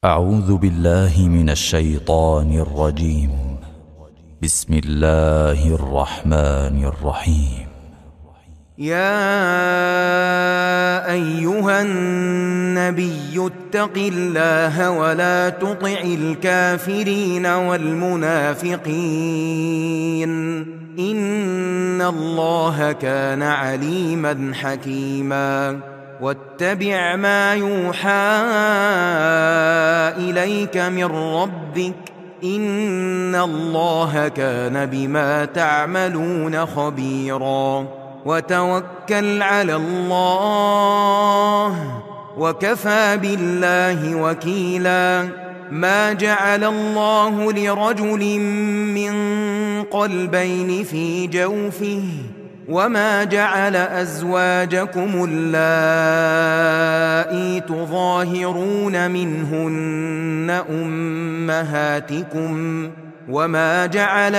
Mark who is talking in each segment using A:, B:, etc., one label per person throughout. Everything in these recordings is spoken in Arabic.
A: أعوذ بالله من الشيطان الرجيم. بسم الله الرحمن الرحيم.
B: يا أيها النبي اتق الله ولا تطع الكافرين والمنافقين إن الله كان عليما حكيما. واتبع ما يوحى إليك من ربك إن الله كان بما تعملون خبيرا. وتوكل على الله وكفى بالله وكيلا. ما جعل الله لرجل من قلبين في جوفه وما جعل أزواجكم اللائي تظاهرون منهن أمهاتكم وما جعل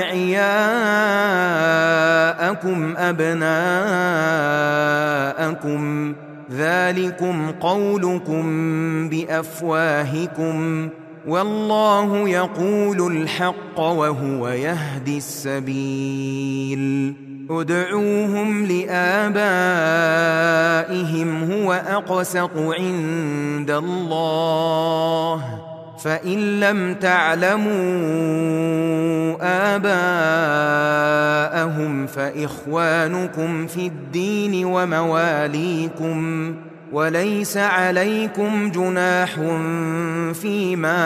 B: أدعياءكم أبناءكم ذلكم قولكم بأفواهكم والله يقول الحق وهو يهدي السبيل. ادعوهم لآبائهم هو أقسط عند الله فإن لم تعلموا آباءهم فإخوانكم في الدين ومواليكم وليس عليكم جناح فيما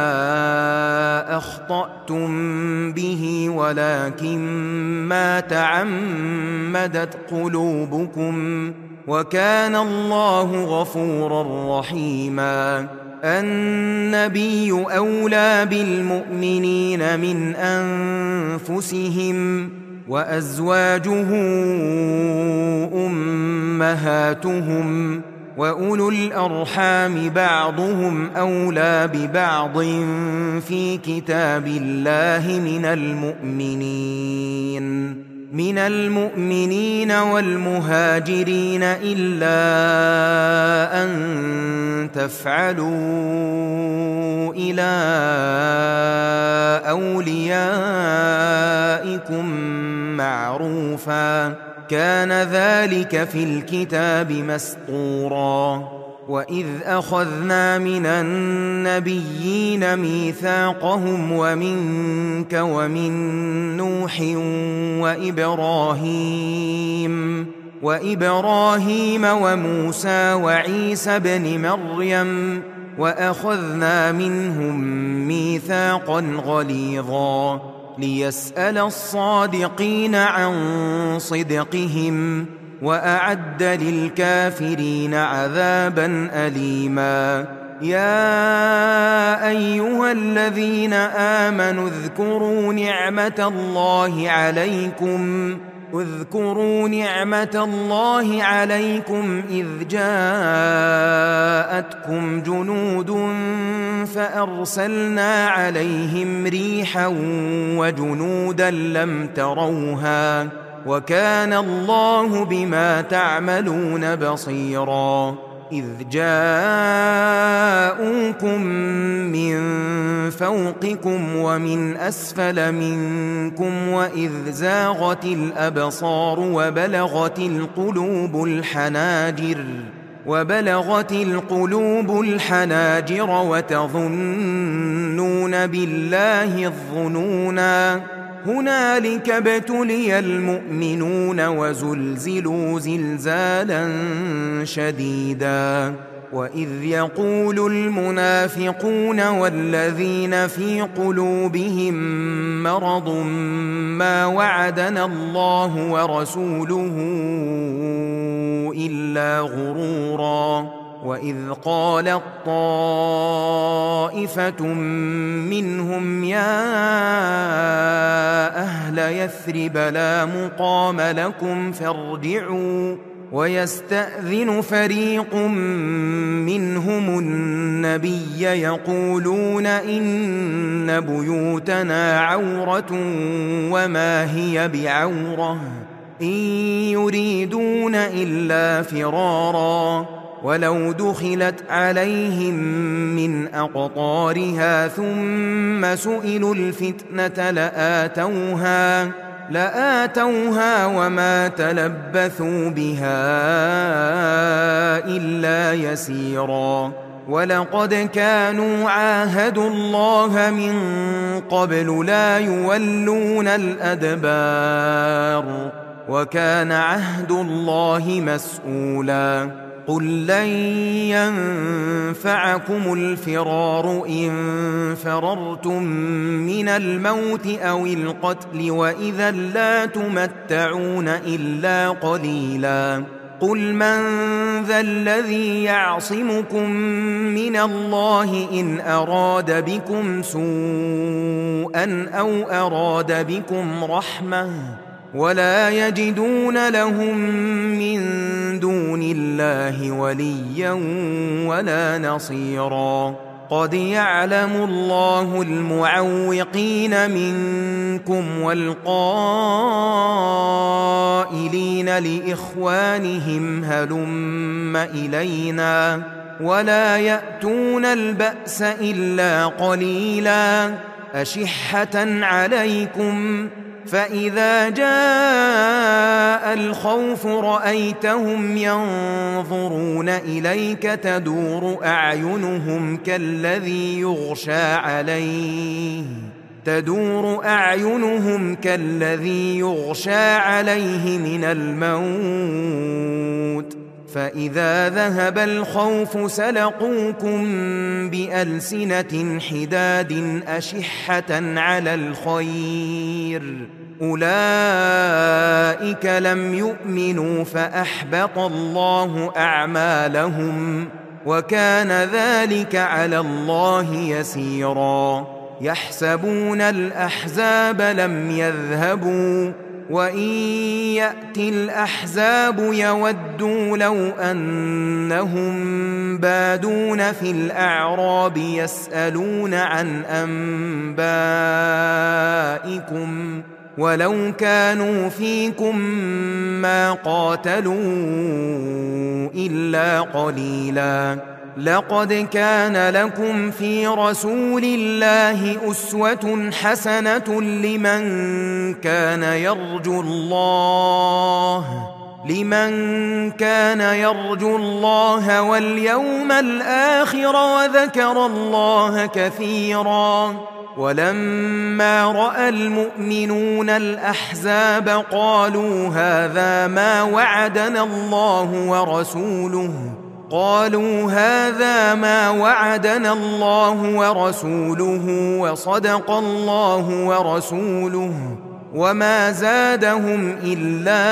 B: أخطأتم به ولكن ما تعمدت قلوبكم وكان الله غفورا رحيما. النبي أولى بالمؤمنين من أنفسهم وأزواجه أمهاتهم وأولو الأرحام بعضهم أولى ببعض في كتاب الله من المؤمنين والمهاجرين إلا أن تفعلوا إلى أوليائكم معروفا كان ذلك في الكتاب مسطورا. وإذ أخذنا من النبيين ميثاقهم ومنك ومن نوح وإبراهيم وموسى وعيسى بن مريم وأخذنا منهم ميثاقا غليظا ليسأل الصادقين عن صدقهم وأعد للكافرين عذابا أليما. يا أيها الذين آمنوا اذكروا نعمة الله عليكم إذ جاءتكم جنود فأرسلنا عليهم ريحا وجنودا لم تروها وكان الله بما تعملون بصيرا. إذ جاءوكم من فوقكم ومن أسفل منكم وإذ زاغت الأبصار وبلغت القلوب الحناجر وتظنون بالله الظنونا. هنالك ابتلي المؤمنون وزلزلوا زلزالا شديدا. وإذ يقول المنافقون والذين في قلوبهم مرض ما وعدنا الله ورسوله إلا غرورا. وإذ قالت طائفة منهم يا أهل يثرب لا مقام لكم فارجعوا ويستأذن فريق منهم النبي يقولون إن بيوتنا عورة وما هي بعورة إن يريدون إلا فرارا ولو دخلت عليهم من أقطارها ثم سئلوا الفتنة لآتوها وما تلبثوا بها إلا يسيرا ولقد كانوا عاهدوا الله من قبل لا يولون الأدبار وكان عهد الله مسؤولا قل لن ينفعكم الفرار إن فررتم من الموت أو القتل وإذا لا تمتعون إلا قليلا قل من ذا الذي يعصمكم من الله إن أراد بكم سوءا أو أراد بكم رحمة ولا يجدون لهم من دون الله وليا ولا نصيرا قد يعلم الله المعوقين منكم والقائلين لإخوانهم هلم إلينا ولا يأتون البأس إلا قليلا أشحة عليكم فإذا جاء الخوف رأيتهم ينظرون إليك تدور أعينهم كالذي يغشى عليه من الموت فإذا ذهب الخوف سلقوكم بألسنة حداد أشحة على الخير أولئك لم يؤمنوا فأحبط الله أعمالهم وكان ذلك على الله يسيرا يحسبون الأحزاب لم يذهبوا وإن يأتي الأحزاب يودوا لو أنهم بادون في الأعراب يسألون عن أنبائكم ولو كانوا فيكم ما قاتلوا إلا قليلا لقد كان لكم في رسول الله أسوة حسنة لمن كان يرجو الله واليوم الآخر وذكر الله كثيرا ولما رأى المؤمنون الأحزاب قالوا هذا ما وعدنا الله ورسوله وصدق الله ورسوله وما زادهم إلا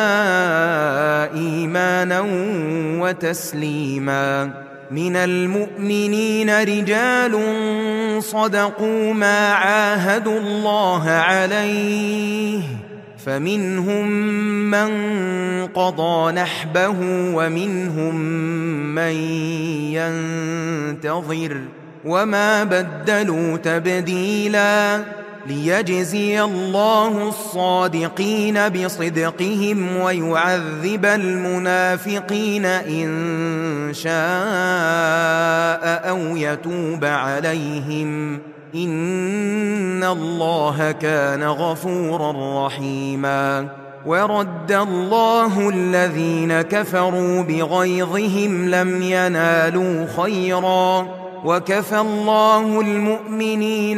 B: إيمانا وتسليما من المؤمنين رجال صدقوا ما عاهدوا الله عليه فمنهم من قضى نحبه ومنهم من ينتظر وما بدلوا تبديلا ليجزي الله الصادقين بصدقهم ويعذب المنافقين إن شاء أو يتوب عليهم إن الله كان غفورا رحيما ورد الله الذين كفروا بغيظهم لم ينالوا خيرا وكفى الله المؤمنين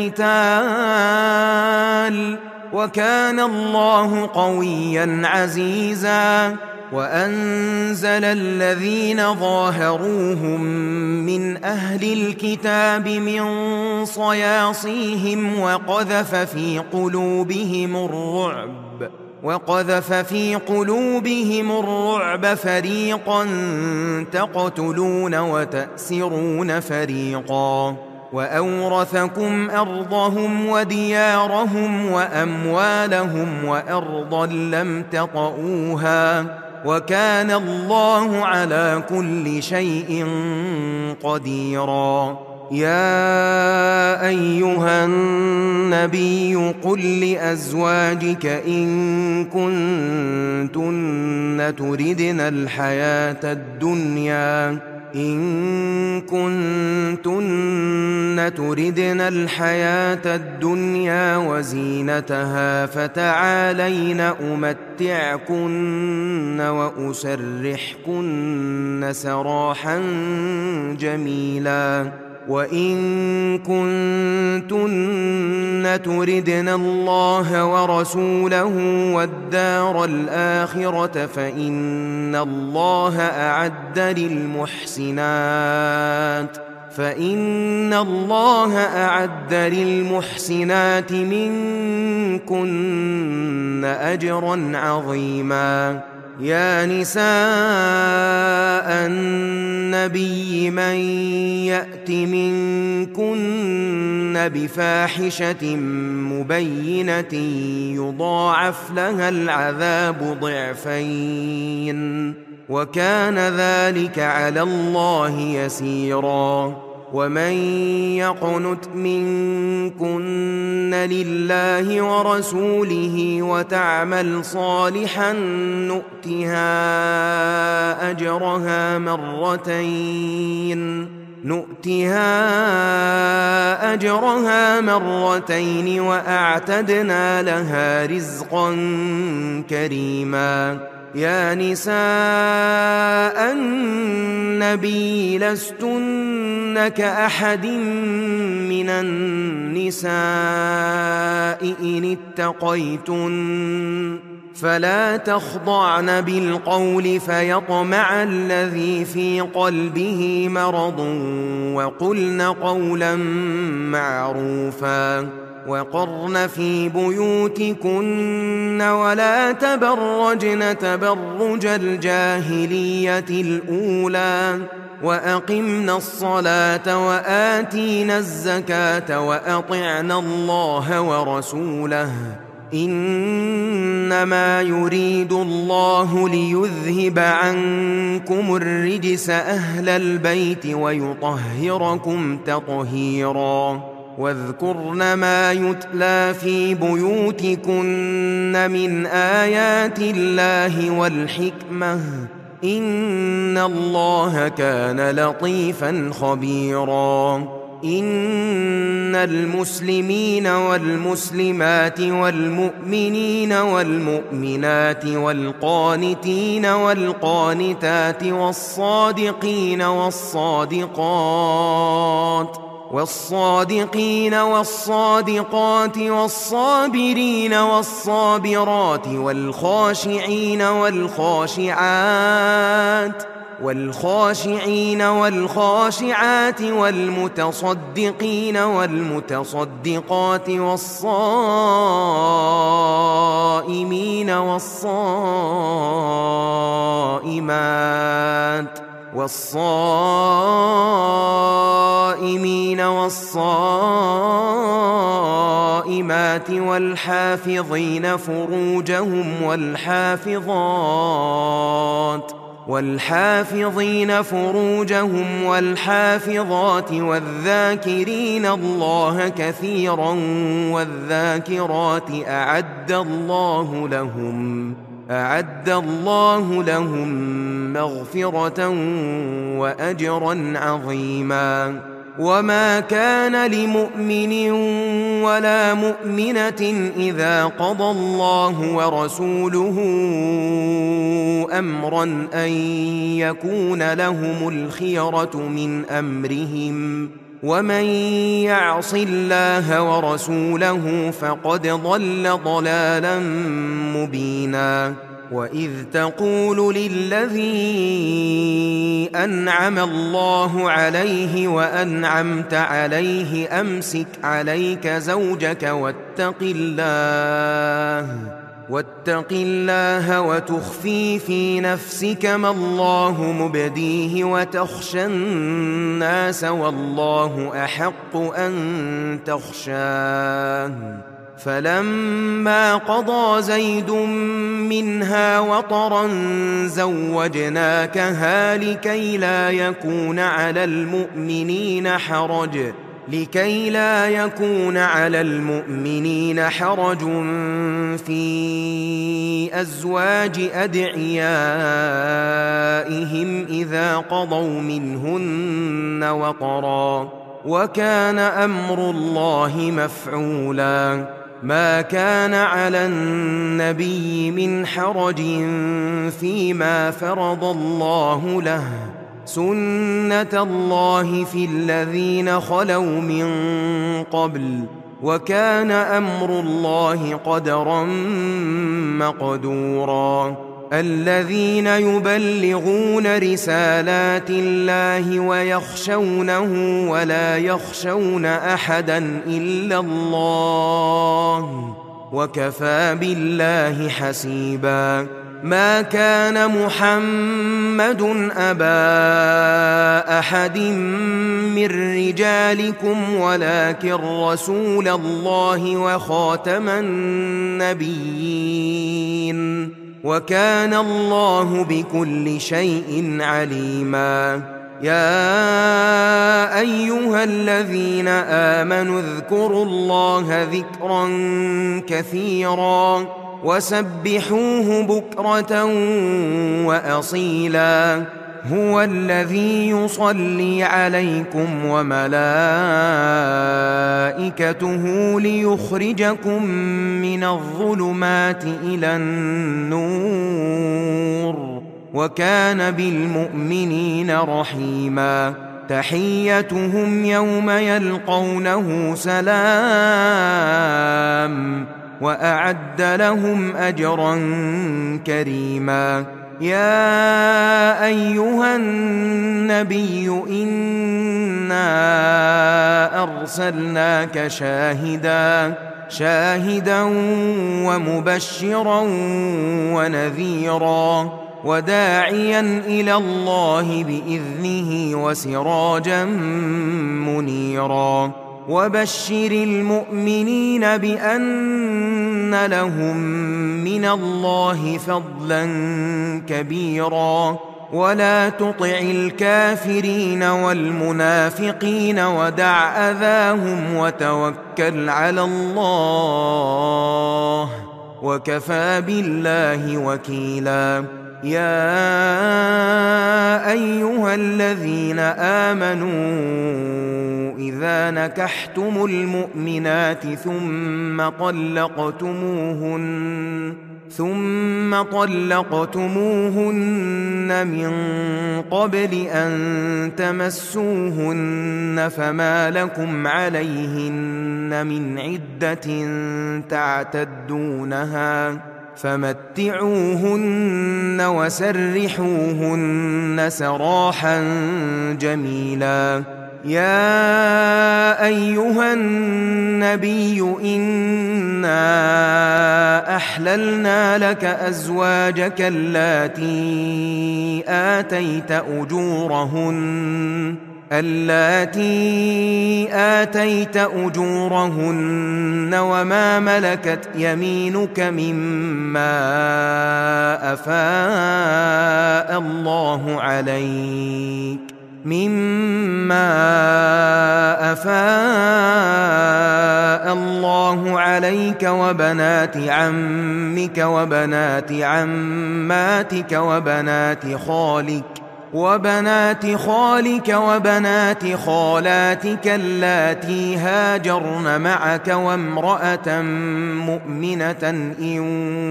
B: القتال وكان الله قويا عزيزا وأنزل الذين ظاهروهم من أهل الكتاب من صياصيهم وقذف في قلوبهم الرعب فريقا تقتلون وتأسرون فريقا وأورثكم أرضهم وديارهم وأموالهم وأرضا لم تطئوها وكان الله على كل شيء قديرا يا أيها النبي قل لأزواجك إن كنتن تردن الحياة الدنيا وزينتها فتعالين أمتعكن وأسرحكن سراحا جميلا وإن كنتن تردن الله ورسوله والدار الآخرة فإن الله أعد للمحسنات منكن أجرا عظيما. يا نساء النبي من يأت منكن بفاحشة مبينة يضاعف لها العذاب ضعفين وكان ذلك على الله يسيرا. ومن يقنت منكن لله ورسوله وتعمل صالحا نؤتها أجرها مرتين وأعتدنا لها رزقا كريما. يا نساء النبي لستن كأحد من النساء إن اتقيتن فلا تخضعن بالقول فيطمع الذي في قلبه مرض وقلن قولا معروفا وقرن في بيوتكن ولا تبرجن تبرج الجاهلية الأولى وأقمنا الصلاة وآتينا الزكاة وأطعنا الله ورسوله إنما يريد الله ليذهب عنكم الرجس أهل البيت ويطهركم تطهيرا. واذكرن ما يتلى في بيوتكن من آيات الله والحكمة إن الله كان لطيفا خبيرا. إن المسلمين والمسلمات والمؤمنين والمؤمنات والقانتين والقانتات والصادقين والصادقات والصابرين والصابرات والخاشعين والخاشعات والمتصدقين والمتصدقات والصائمين والصائمات والحافظين فروجهم والحافظات والذاكرين الله كثيرا والذاكرات أعد الله لهم مغفرة وأجرا عظيما. وما كان لمؤمن ولا مؤمنة إذا قضى الله ورسوله أمرا أن يكون لهم الخيرة من أمرهم ومن يعص الله ورسوله فقد ضل ضلالا مبينا. وإذ تقول للذي أنعم الله عليه وأنعمت عليه أمسك عليك زوجك واتق الله وتخفي في نفسك ما الله مبديه وتخشى الناس والله أحق أن تخشاه فلما قضى زيد منها وطرا زوجناكها لكي لا يكون على المؤمنين حرج في أزواج أدعيائهم إذا قضوا منهن وطرا وكان أمر الله مفعولا ما كان على النبي من حرج فيما فرض الله له سنة الله في الذين خلوا من قبل وكان أمر الله قدرا مقدورا الذين يبلغون رسالات الله ويخشونه ولا يخشون أحدا إلا الله وكفى بالله حسيبا ما كان محمد أبا أحد من رجالكم ولكن رسول الله وخاتم النبيين وكان الله بكل شيء عليما يا أيها الذين آمنوا اذكروا الله ذكرا كثيرا وسبحوه بكرة وأصيلا هو الذي يصلي عليكم وملائكته ليخرجكم من الظلمات إلى النور وكان بالمؤمنين رحيما تحيتهم يوم يلقونه سلام وأعد لهم أجرا كريما يا أيها النبي إنا أرسلناك شاهدا ومبشرا ونذيرا وداعيا إلى الله بإذنه وسراجا منيرا وبشر المؤمنين بأن لهم من الله فضلا كبيرا ولا تطع الكافرين والمنافقين ودع أذاهم وتوكل على الله وكفى بالله وكيلا يا أيها الذين آمنوا إذا نكحتم المؤمنات ثم طلقتموهن من قبل أن تمسوهن فما لكم عليهن من عدة تعتدونها فمتعوهن وسرحوهن سراحا جميلا يا أيها النبي إنا أحللنا لك أزواجك اللاتي آتيت أجورهن وما ملكت يمينك مما أفاء الله عليك وبنات عمك وبنات عماتك وبنات خالك وبنات خالاتك اللاتي هاجرن معك وامرأة مؤمنة إن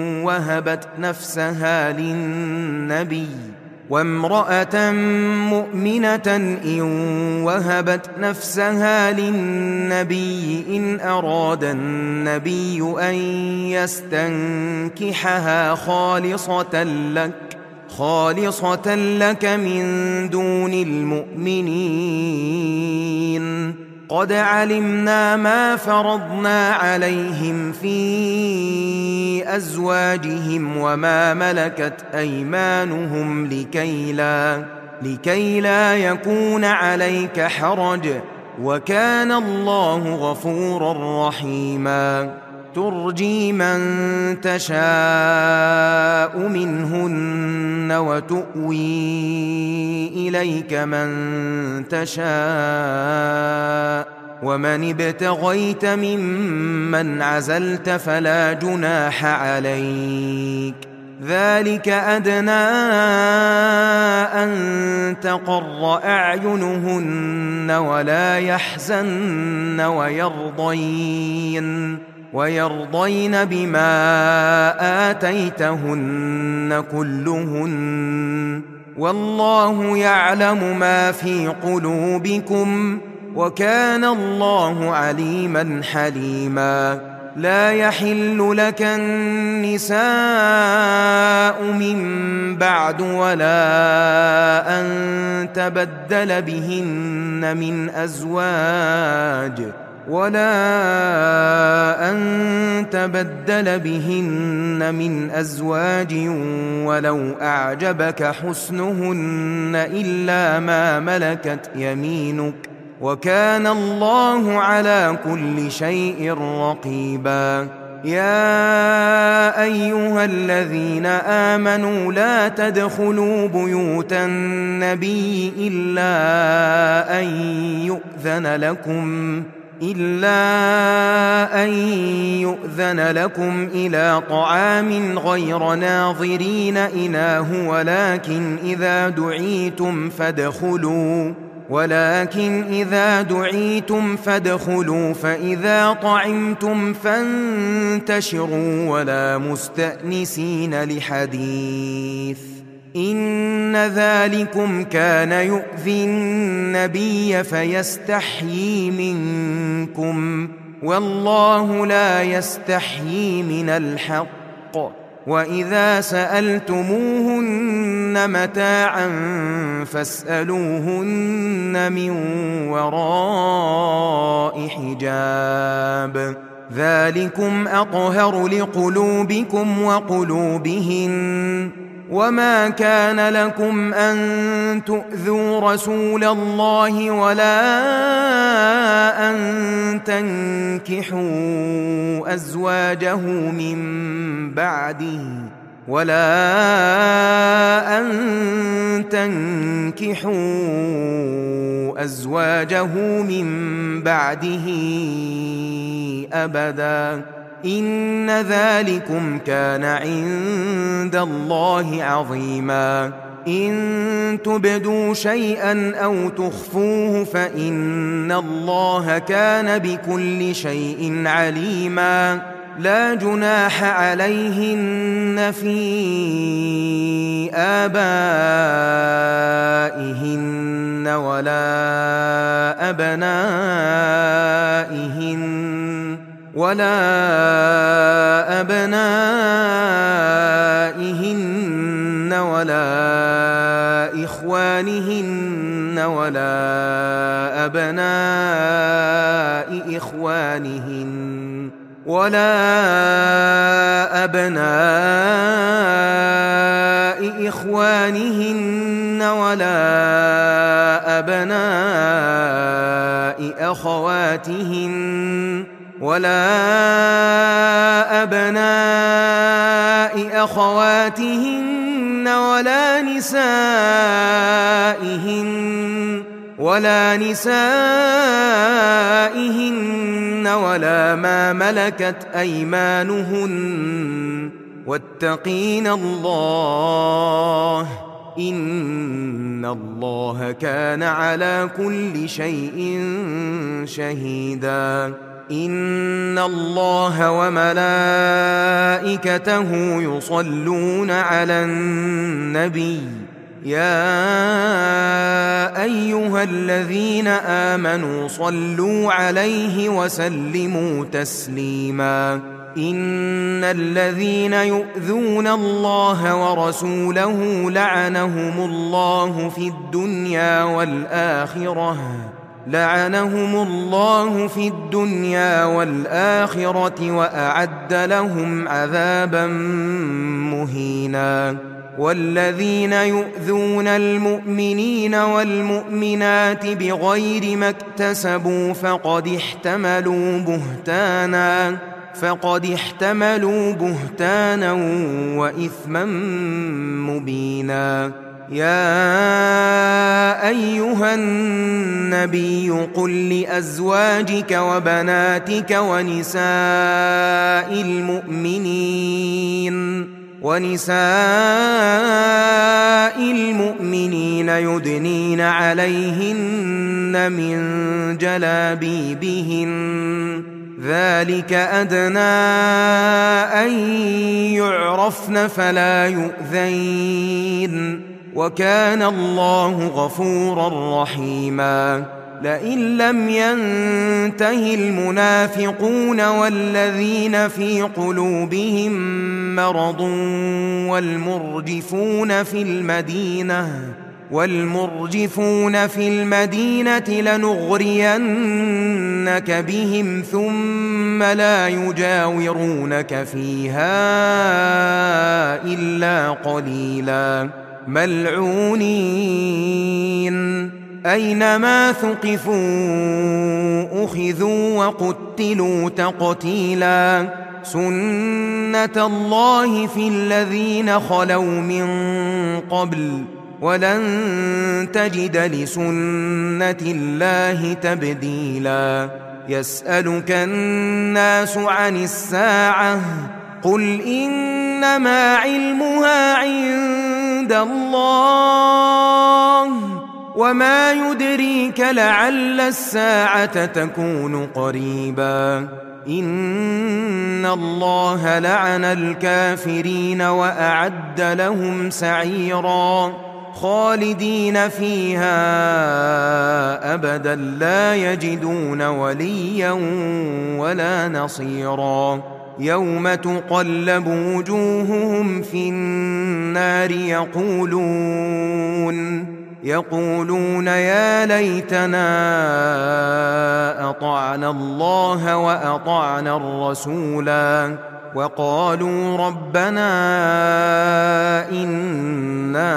B: وهبت نفسها للنبي إن أراد النبي أن يستنكحها خالصة لك من دون المؤمنين قد علمنا ما فرضنا عليهم في أزواجهم وما ملكت أيمانهم لكي لا يكون عليك حرج وكان الله غفورا رحيما ترجي من تشاء منهن وتؤوي إليك من تشاء ومن ابتغيت ممن عزلت فلا جناح عليك ذلك أدنى أن تقر أعينهن ولا يحزن ويرضين بما آتيتهن كلهن والله يعلم ما في قلوبكم وكان الله عليما حليما لا يحل لك النساء من بعد ولا أن تبدل بهن من أزواج ولو أعجبك حسنهن إلا ما ملكت يمينك وكان الله على كل شيء رقيبا يا أيها الذين آمنوا لا تدخلوا بيوت النبي إلا أن يؤذن لكم إلى طعام غير ناظرين إناه ولكن إذا دعيتم فادخلوا فإذا طعمتم فانتشروا ولا مستأنسين لحديث إن ذلكم كان يؤذي النبي فيستحيي منكم والله لا يستحيي من الحق وإذا سألتموهن متاعا فاسألوهن من وراء حجاب ذلكم أطهر لقلوبكم وقلوبهن وما كان لكم أن تؤذوا رسول الله ولا أن تنكحوا أزواجه من بعده أبدا إن ذلكم كان عند الله عظيما إن تبدوا شيئا أو تخفوه فإن الله كان بكل شيء عليما لا جناح عليهن في آبائهن ولا أبنائهن ولا إخوانهن ولا أبناء إخوانهن ولا أبناء إخوانهن ولا أبناء أخواتهن ولا أبناء أخواتهن ولا نسائهن ولا ما ملكت أيمانهن واتقين الله إن الله كان على كل شيء شهيدا إن الله وملائكته يصلون على النبي يا أيها الذين آمنوا صلوا عليه وسلموا تسليما إن الذين يؤذون الله ورسوله لعنهم الله في الدنيا والآخرة وأعد لهم عذابا مهينا والذين يؤذون المؤمنين والمؤمنات بغير ما اكتسبوا فقد فقد احتملوا بهتانا وإثما مبينا. يا أيها النبي قل لأزواجك وبناتك ونساء المؤمنين يدنين عليهن من جلابيبهن ذلك أدنى أن يعرفن فلا يؤذين وكان الله غفورا رحيما. لئن لم ينته المنافقون والذين في قلوبهم مرض والمرجفون في المدينة لنغرينك بهم ثم لا يجاورونك فيها إلا قليلا ملعونين أينما ثقفوا أخذوا وقتلوا تقتيلا. سنة الله في الذين خلوا من قبل ولن تجد لسنة الله تبديلا. يسألك الناس عن الساعة قل إنما علمها عند الله وما يدريك لعل الساعة تكون قريبا. إن الله لعن الكافرين وأعد لهم سعيرا خالدين فيها أبدا لا يجدون وليا ولا نصيرا. يوم تقلب وجوههم في النار يقولون يا ليتنا أطعنا الله وأطعنا الرسولا وقالوا ربنا إنا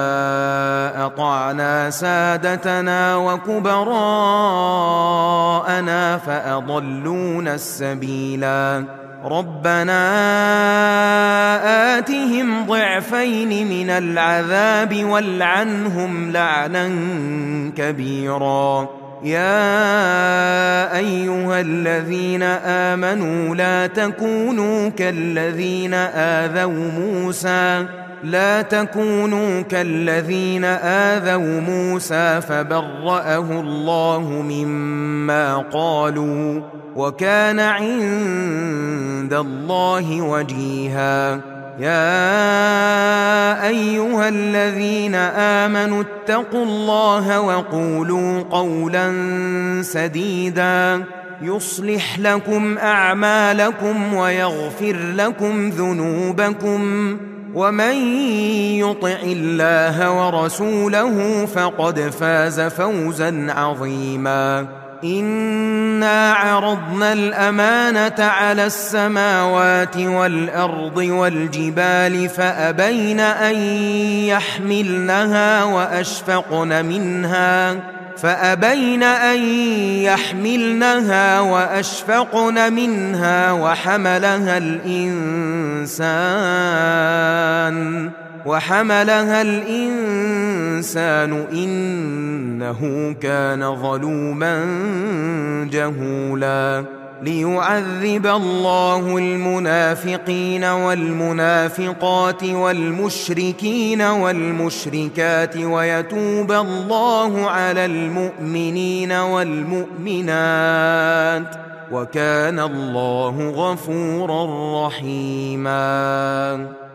B: أطعنا سادتنا وكبراءنا فأضلونا السبيلا. ربنا آتهم ضعفين من العذاب والعنهم لعنا كبيرا. يا أيها الذين آمنوا لا تكونوا كالذين آذوا موسى فبرأه الله مما قالوا وكان عند الله وجيها. يا أيها الذين آمنوا اتقوا الله وقولوا قولا سديدا يصلح لكم أعمالكم ويغفر لكم ذنوبكم ومن يطع الله ورسوله فقد فاز فوزا عظيما. إنا عرضنا الأمانة على السماوات والأرض والجبال فأبين أن يحملنها وأشفقن منها وحملها الإنسان إنه كان ظلوما جهولا. ليعذب الله المنافقين والمنافقات والمشركين والمشركات ويتوب الله على المؤمنين والمؤمنات وكان الله غفورا رحيما.